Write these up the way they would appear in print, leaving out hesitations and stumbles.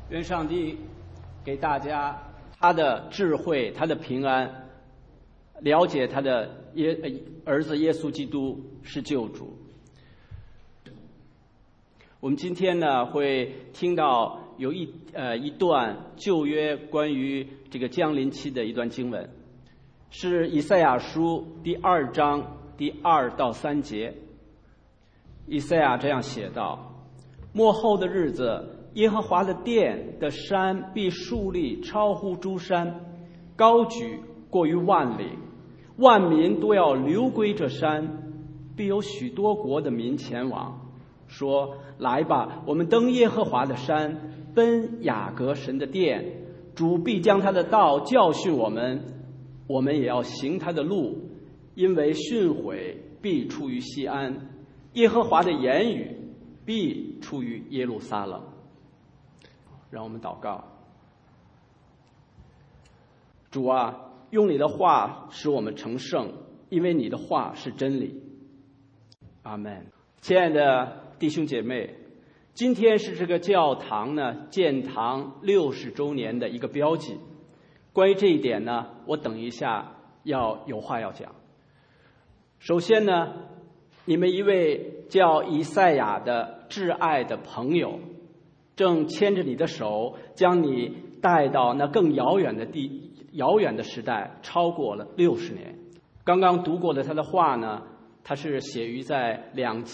愿上帝给大家他的智慧，他的平安，了解他的儿子耶稣基督是救主。我们今天呢会听到有一段旧约关于这个降临期的一段经文，是以赛亚书第2章第2到3节。以赛亚这样写道：末后的日子，耶和华的殿的山必竖立超乎诸山，高举过于万里，万民都要流归这山，必有许多国的民前往，说：来吧，我们登耶和华的山，奔雅各神的殿，主必将他的道教训我们，我们也要行他的路，因为训诲必出于西安，耶和华的言语必出于耶路撒冷。让我们祷告。主啊，用你的话使我们成圣，因为你的话是真理。阿们。亲爱的弟兄姐妹，今天是这个教堂呢建堂60周年的一个标记。关于这一点呢，我等一下要有话要讲。首先呢，你们一位叫以赛亚的挚爱的朋友，正牵着你的手，将你带到那更遥远的时代，超过了60年。刚刚读过的他的话呢，他是写于在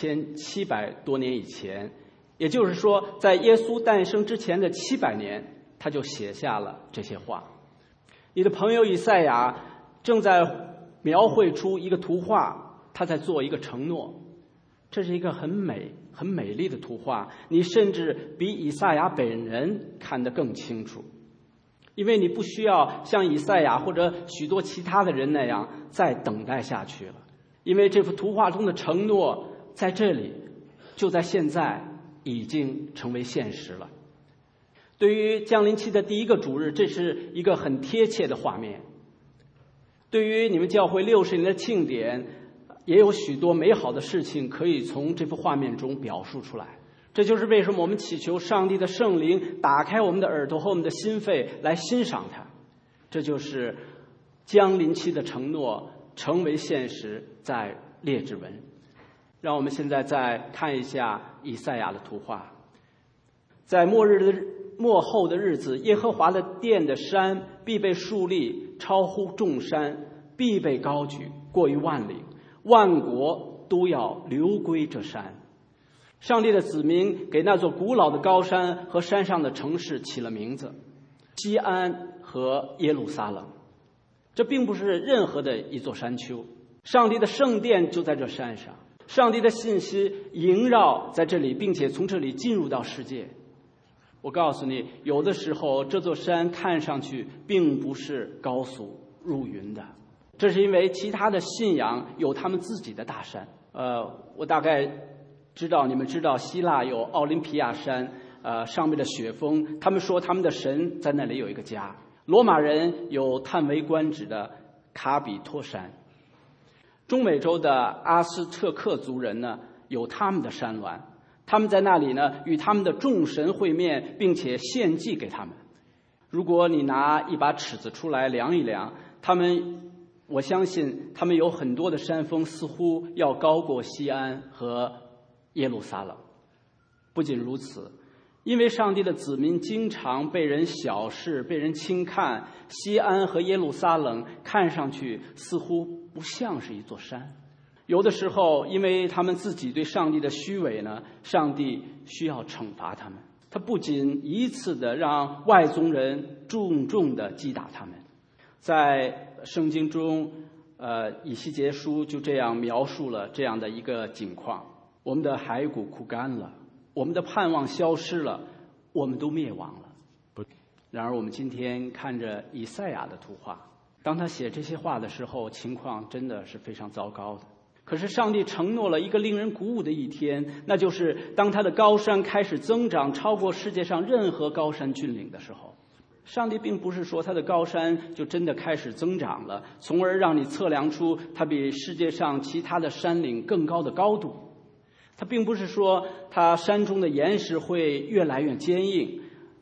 2700多年以前，也就是说，在耶稣诞生之前的700年，他就写下了这些话。你的朋友以赛亚正在描绘出一个图画，他在做一个承诺。这是一个很美丽的图画，你甚至比以赛亚本人看得更清楚，因为你不需要像以赛亚或者许多其他的人那样再等待下去了，因为这幅图画中的承诺在这里，就在现在已经成为现实了。对于降临期的第一个主日，这是一个很贴切的画面。对于你们教会60年的庆典，也有许多美好的事情可以从这幅画面中表述出来。这就是为什么我们祈求上帝的圣灵打开我们的耳朵和我们的心肺来欣赏它。这就是降临期的承诺成为现实，在列指纹。让我们现在再看一下以赛亚的图画。在末后的日子，耶和华的殿的山必被竖立超乎众山，必被高举过于万里，万国都要流归这山。上帝的子民给那座古老的高山和山上的城市起了名字：西安和耶路撒冷。这并不是任何的一座山丘，上帝的圣殿就在这山上，上帝的信息萦绕在这里，并且从这里进入到世界。我告诉你，有的时候这座山看上去并不是高速入云的，这是因为其他的信仰有他们自己的大山。我大概知道，你们知道希腊有奥林匹亚山，上面的雪峰，他们说他们的神在那里有一个家。罗马人有叹为观止的卡比托山。中美洲的阿斯特克族人呢，有他们的山峦，他们在那里呢与他们的众神会面，并且献祭给他们。如果你拿一把尺子出来量一量，我相信他们有很多的山峰似乎要高过西安和耶路撒冷。不仅如此，因为上帝的子民经常被人小视，被人轻看，西安和耶路撒冷看上去似乎不像是一座山。有的时候因为他们自己对上帝的虚伪呢，上帝需要惩罚他们。他不仅一次的让外宗人重重的击打他们。在圣经中以西结书就这样描述了这样的一个景况：我们的骸骨枯干了，我们的盼望消失了，我们都灭亡了。然而我们今天看着以赛亚的图画，当他写这些话的时候，情况真的是非常糟糕的。可是上帝承诺了一个令人鼓舞的一天，那就是当他的高山开始增长，超过世界上任何高山峻岭的时候。上帝并不是说他的高山就真的开始增长了，从而让你测量出它比世界上其他的山岭更高的高度。他并不是说他山中的岩石会越来越坚硬，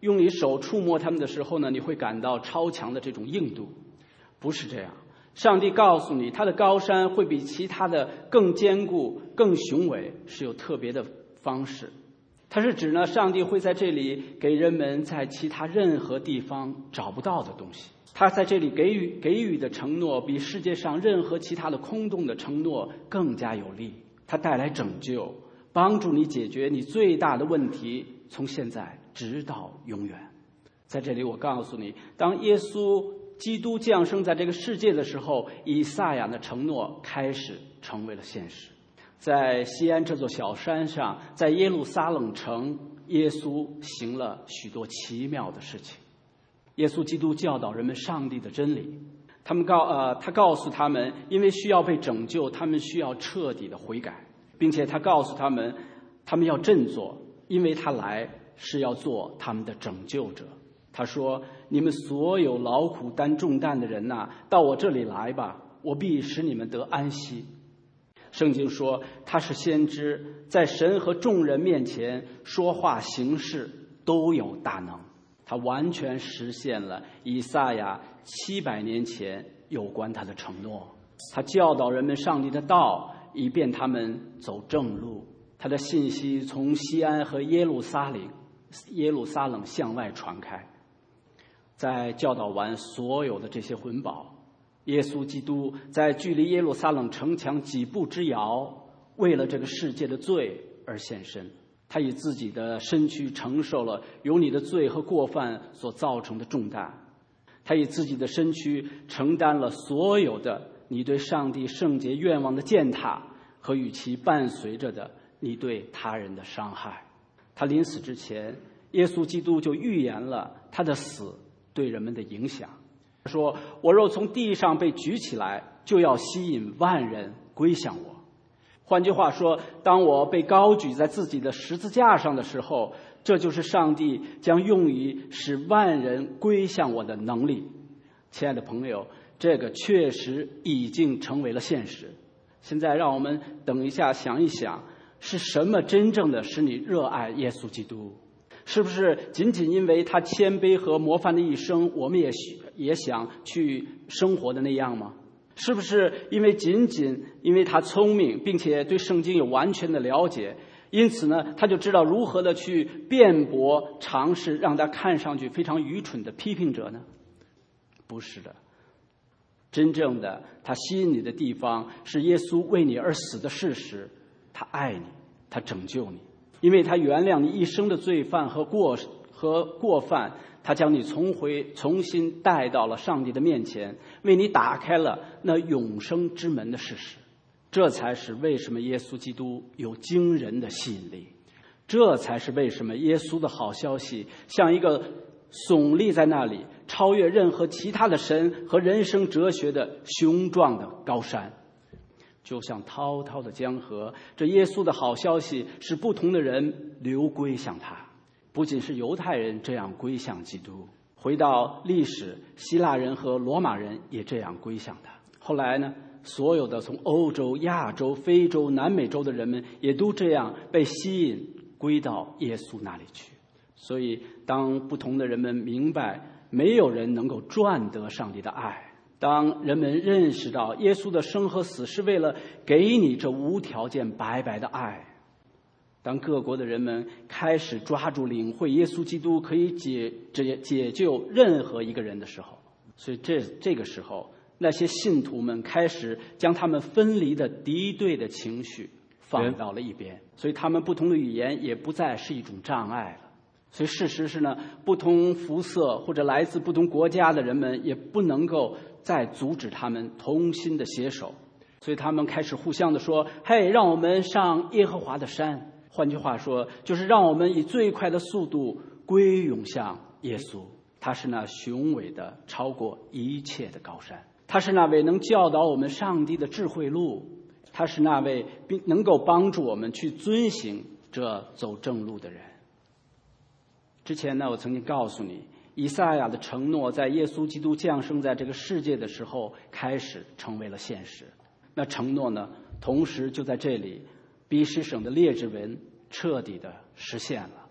用你手触摸他们的时候呢，你会感到超强的这种硬度。不是这样，上帝告诉你，他的高山会比其他的更坚固、更雄伟，是有特别的方式。它是指呢，上帝会在这里给人们在其他任何地方找不到的东西。他在这里给予的承诺，比世界上任何其他的空洞的承诺更加有力。他带来拯救，帮助你解决你最大的问题，从现在直到永远。在这里我告诉你，当耶稣基督降生在这个世界的时候，以赛亚的承诺开始成为了现实。在西安这座小山上，在耶路撒冷城，耶稣行了许多奇妙的事情。耶稣基督教导人们上帝的真理，他告诉他们，因为需要被拯救，他们需要彻底的悔改，并且他告诉他们，他们要振作，因为他来是要做他们的拯救者。他说：“你们所有劳苦担重担的人呐，到我这里来吧，我必使你们得安息。”圣经说他是先知，在神和众人面前说话行事都有大能。他完全实现了以赛亚700年前有关他的承诺。他教导人们上帝的道，以便他们走正路。他的信息从西安和耶路撒冷向外传开。在教导完所有的这些魂宝，耶稣基督在距离耶路撒冷城墙几步之遥，为了这个世界的罪而献身。他以自己的身躯承受了由你的罪和过犯所造成的重担，他以自己的身躯承担了所有的你对上帝圣洁愿望的践踏和与其伴随着的你对他人的伤害。他临死之前，耶稣基督就预言了他的死对人们的影响。他说：“我若从地上被举起来，就要吸引万人归向我。”换句话说，当我被高举在自己的十字架上的时候，这就是上帝将用于使万人归向我的能力。亲爱的朋友，这个确实已经成为了现实。现在让我们等一下想一想，是什么真正的使你热爱耶稣基督？是不是仅仅因为他谦卑和模范的一生，我们也想去生活的那样吗？是不是仅仅因为他聪明，并且对圣经有完全的了解，因此呢，他就知道如何的去辩驳，尝试让他看上去非常愚蠢的批评者呢？不是的，真正的他吸引你的地方是耶稣为你而死的事实。他爱你，他拯救你，因为他原谅你一生的罪犯和过犯，他将你重新带到了上帝的面前，为你打开了那永生之门的事实。这才是为什么耶稣基督有惊人的吸引力，这才是为什么耶稣的好消息像一个耸立在那里，超越任何其他的神和人生哲学的雄壮的高山。就像滔滔的江河，这耶稣的好消息使不同的人流归向他。不仅是犹太人这样归向基督，回到历史，希腊人和罗马人也这样归向他。后来呢，所有的从欧洲、亚洲、非洲、南美洲的人们也都这样被吸引归到耶稣那里去。所以当不同的人们明白没有人能够赚得上帝的爱，当人们认识到耶稣的生和死是为了给你这无条件白白的爱，当各国的人们开始抓住领会耶稣基督可以解救任何一个人的时候，所以这个时候，那些信徒们开始将他们分离的敌对的情绪放到了一边，所以他们不同的语言也不再是一种障碍了。所以事实是呢，不同肤色或者来自不同国家的人们也不能够再阻止他们同心的携手，所以他们开始互相的说：“嘿，让我们上耶和华的山。”换句话说，就是让我们以最快的速度归涌向耶稣。他是那雄伟的超过一切的高山，他是那位能教导我们上帝的智慧路，他是那位能够帮助我们去遵行这走正路的人。之前呢，我曾经告诉你，以赛亚的承诺在耶稣基督降生在这个世界的时候开始成为了现实。那承诺呢，同时就在这里，比施省的列治文彻底的实现了。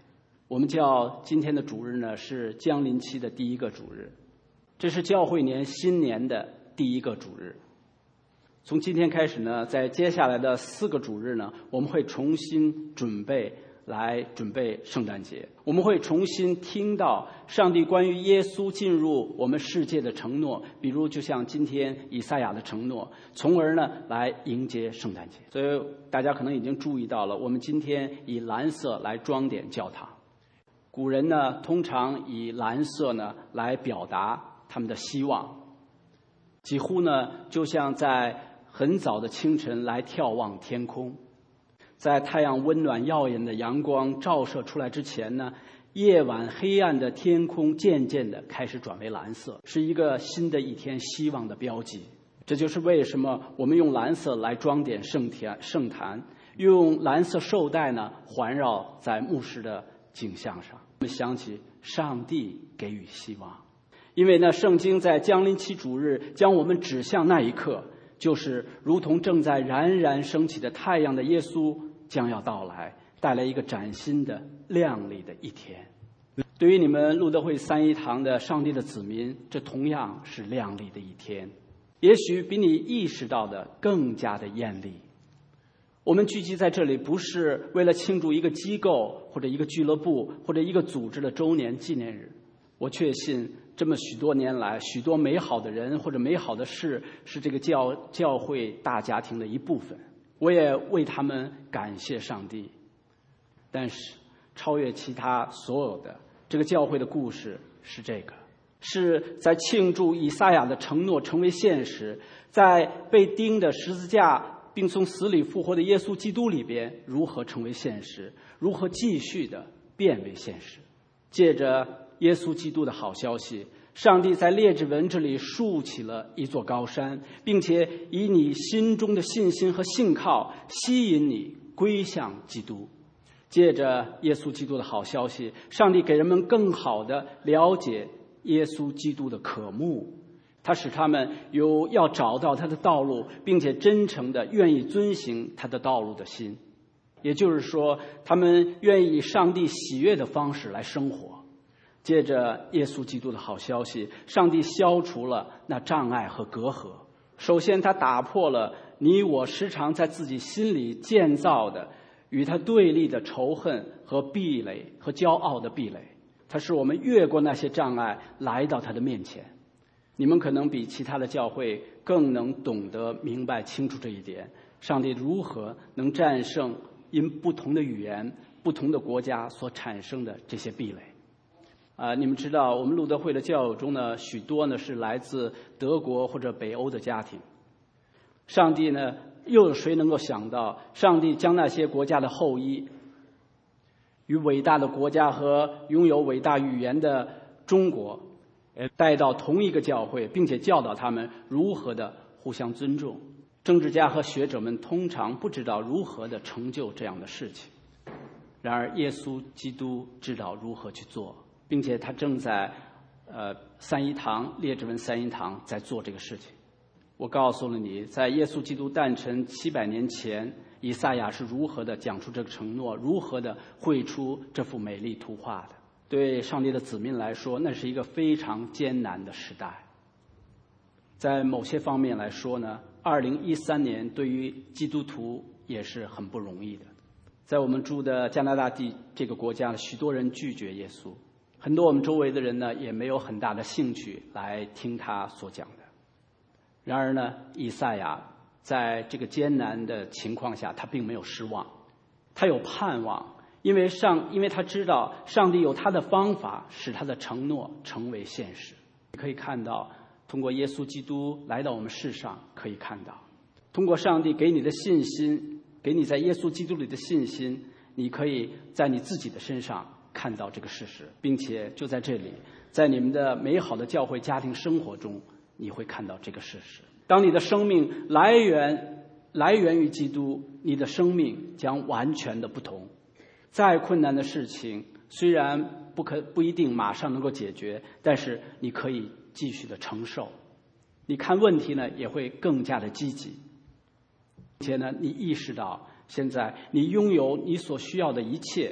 我们叫今天的主日呢是降临期的第一个主日，这是教会年新年的第一个主日。从今天开始呢，在接下来的4个主日呢，我们会重新准备圣诞节，我们会重新听到上帝关于耶稣进入我们世界的承诺，比如就像今天以赛亚的承诺，从而呢来迎接圣诞节。所以大家可能已经注意到了，我们今天以蓝色来装点教堂。古人呢通常以蓝色呢来表达他们的希望，几乎呢就像在很早的清晨来眺望天空。在太阳温暖耀眼的阳光照射出来之前呢，夜晚黑暗的天空渐渐地开始转为蓝色，是一个新的一天希望的标记。这就是为什么我们用蓝色来装点圣坛，用蓝色绶带呢环绕在牧师的景象上。我们想起上帝给予希望，因为呢圣经在降临期主日将我们指向那一刻，就是如同正在冉冉升起的太阳的耶稣将要到来，带来一个崭新的亮丽的一天。对于你们路德会三一堂的上帝的子民，这同样是亮丽的一天，也许比你意识到的更加的艳丽。我们聚集在这里不是为了庆祝一个机构或者一个俱乐部或者一个组织的周年纪念日，我确信这么许多年来，许多美好的人或者美好的事是这个教会大家庭的一部分，我也为他们感谢上帝。但是超越其他所有的，这个教会的故事是这个，是在庆祝以赛亚的承诺成为现实，在被钉的十字架并从死里复活的耶稣基督里边如何成为现实，如何继续的变为现实。借着耶稣基督的好消息，上帝在列治文这里竖起了一座高山，并且以你心中的信心和信靠吸引你归向基督。借着耶稣基督的好消息，上帝给人们更好的了解耶稣基督的渴慕，他使他们有要找到他的道路，并且真诚的愿意遵行他的道路的心。也就是说，他们愿意以上帝喜悦的方式来生活。借着耶稣基督的好消息，上帝消除了那障碍和隔阂。首先，他打破了你我时常在自己心里建造的与他对立的仇恨和壁垒和骄傲的壁垒。他使我们越过那些障碍，来到他的面前。你们可能比其他的教会更能懂得明白清楚这一点，上帝如何能战胜因不同的语言、不同的国家所产生的这些壁垒。你们知道我们路德会的教友中呢，许多呢是来自德国或者北欧的家庭。上帝呢，又有谁能够想到，上帝将那些国家的后裔与伟大的国家和拥有伟大语言的中国带到同一个教会，并且教导他们如何的互相尊重。政治家和学者们通常不知道如何的成就这样的事情，然而耶稣基督知道如何去做，并且他正在三一堂列治文三一堂在做这个事情。我告诉了你，在耶稣基督诞辰700年前，以赛亚是如何的讲出这个承诺，如何的绘出这幅美丽图画的。对上帝的子民来说，那是一个非常艰难的时代。在某些方面来说呢，2013年对于基督徒也是很不容易的。在我们住的加拿大这个国家，许多人拒绝耶稣，很多我们周围的人呢也没有很大的兴趣来听他所讲的。然而呢，以赛亚在这个艰难的情况下，他并没有失望，他有盼望，因为他知道上帝有他的方法使他的承诺成为现实。你可以看到，通过耶稣基督来到我们世上，可以看到通过上帝给你的信心，给你在耶稣基督里的信心，你可以在你自己的身上看到这个事实，并且就在这里，在你们的美好的教会家庭生活中，你会看到这个事实。当你的生命来源于基督，你的生命将完全的不同。再困难的事情虽然不一定马上能够解决，但是你可以继续的承受。你看问题呢也会更加的积极，并且呢你意识到现在你拥有你所需要的一切，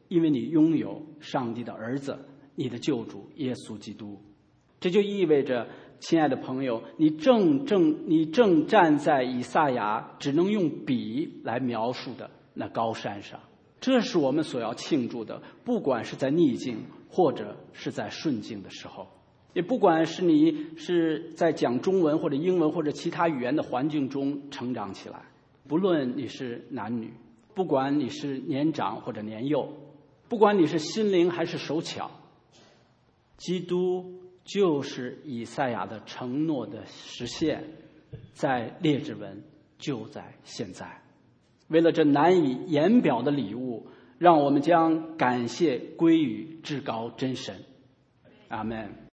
因为你拥有上帝的儿子，你的救主耶稣基督。这就意味着，亲爱的朋友，你正站在以赛亚只能用笔来描述的那高山上。这是我们所要庆祝的，不管是在逆境或者是在顺境的时候，也不管是你是在讲中文或者英文或者其他语言的环境中成长起来，不论你是男女，不管你是年长或者年幼，不管你是心灵还是手巧，基督就是以赛亚的承诺的实现，在列治文就在现在。为了这难以言表的礼物，让我们将感谢归于至高真神。阿们。